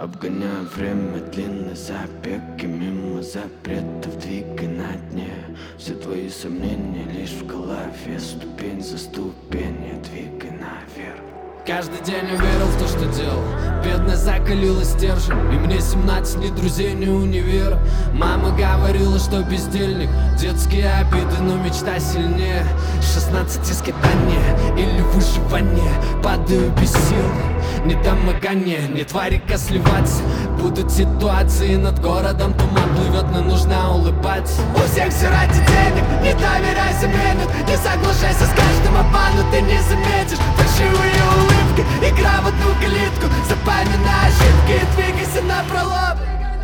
Обгоняю время, длинный забег, и мимо запретов двигай на дне. Все твои сомнения лишь в голове, ступень за ступенью двигай наверх. Каждый день я верил в то, что делал. Бедность закалила стержень, и мне 17, ни друзей, ни универа. Мама говорила, что бездельник, детские обиды, но мечта сильнее. 16 скитания или выживание, падаю без сил, недомогание, не тварика сливаться. Будут ситуации над городом, туман плывет, но нужно улыбаться. У всех все ради денег, не доверяйся мнению, не соглашайся с каждым обманом, ты не заметишь фальшивые улыбки, игра в одну калитку. Запоминай ошибки и двигайся напролом.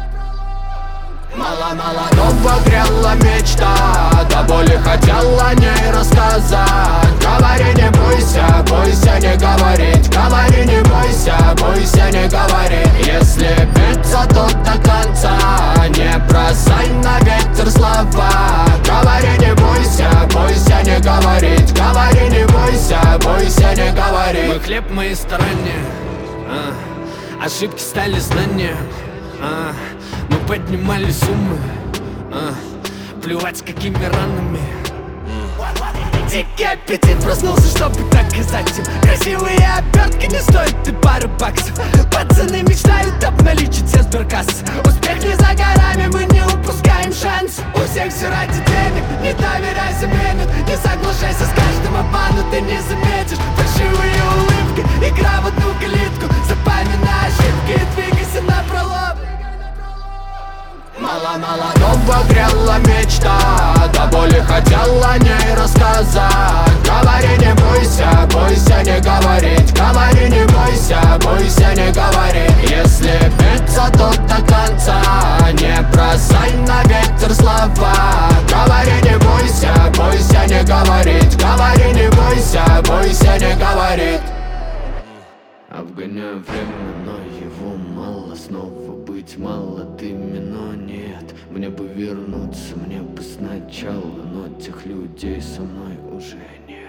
Мало-мало дома грела мечта, до боли хотела о ней рассказать. Говори, не бойся, бойся не говорить. Говори, не бойся, бойся не говорить. Если биться, то до конца, не бросай на ветер слова. Говори, не бойся, бойся не говорить. Говори, не бойся, бойся не говорить. Мой хлеб, мои старания, ошибки стали знания. Мы поднимали суммы, плевать с какими ранами. Дикий аппетит проснулся, чтобы доказать им. Красивые обертки не стоят и пару баксов. Пацаны мечтают обналичить все сберкассы. Успех не за горами, мы не упускаем шанс. У всех все ради денег, не доверяйся мнению, не соглашайся с каждым обманом, ты не заметишь фальшивые улыбки, игра в одну калитку. Запоминай ошибки и двигайся напролом. Мало-мало дома грела мечта, до боли хотела о ней рассказать. Говори, не бойся, бойся не говорить. Говори, не бойся, бойся не говорить. Если биться, то до конца, не бросай на ветер слова. Говори, не бойся, бойся не говорить. Говори, не бойся, бойся не говорить. Обгоняю время, но его мало. Снова быть молодыми, но нет. Мне бы вернуться, мне бы сначала, но тех людей со мной уже нет.